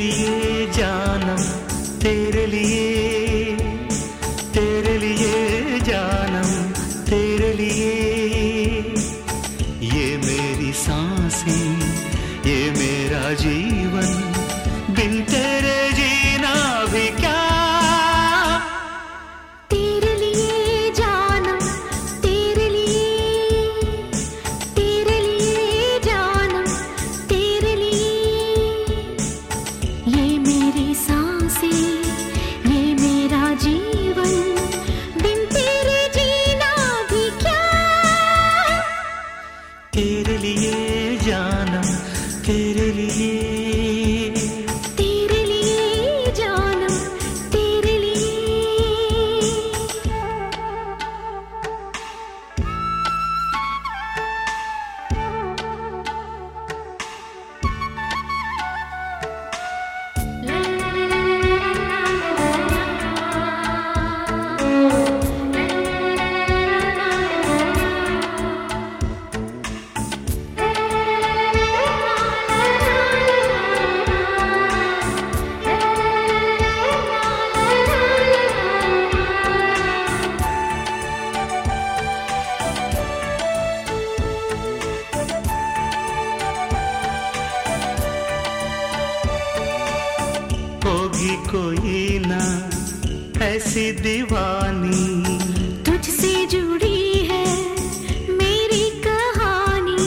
लिए जानम तेरे लिए, तेरे लिए जानम तेरे लिए। ये मेरी सांसें, ये मेरा जीवन, बिन तेरे जीना भी क्या। तेरे लिए जानम तेरे लिए, तेरे लिए जानम तेरे लिए। ये मेरी सांसें, ये मेरा जीवन, बिन तेरे जीना भी क्या। तेरे लिए जानम तेरे लिए, तेरे लिए जानम तेरे लिए। होगी कोई ना ऐसी दीवानी, तुझसे जुड़ी है मेरी कहानी।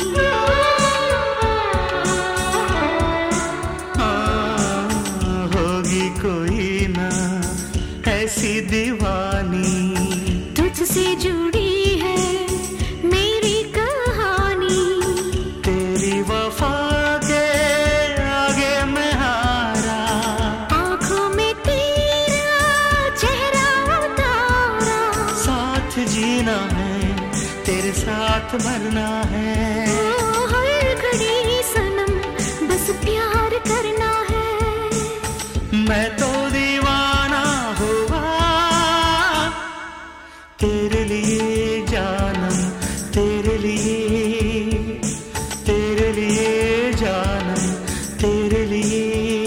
हाँ, होगी कोई ना ऐसी दीवानी, तुझसे जुड़ी है मेरी कहानी। तेरी वफा के आगे मैं हारा, आँखों में तेरा चेहरा उतारा। साथ जीना है तेरे साथ मरना है। ओ हर घड़ी सनम बस प्यार करना है। मैं तो दीवाना हुआ तेरे लिए जानम तेरे लिए, तेरे लिए जानम तेरे लिए।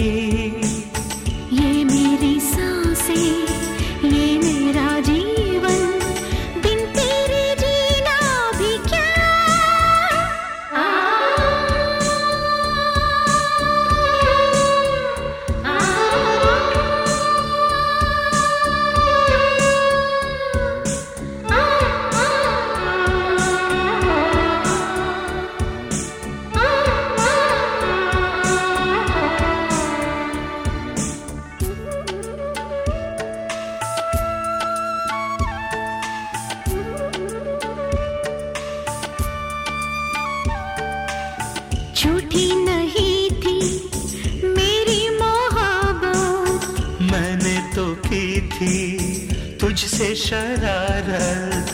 ये मेरी सांसें, ये मेरा जीवन, बिन तेरे जीना भी क्या। झूठी नहीं थी मेरी मोहब्बत, मैंने तो की थी तुझसे शरारत।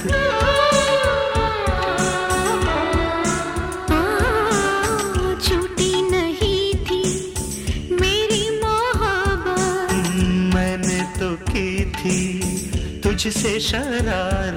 झूठी नहीं थी मेरी मोहब्बत, मैंने तो की थी तुझसे शरारत।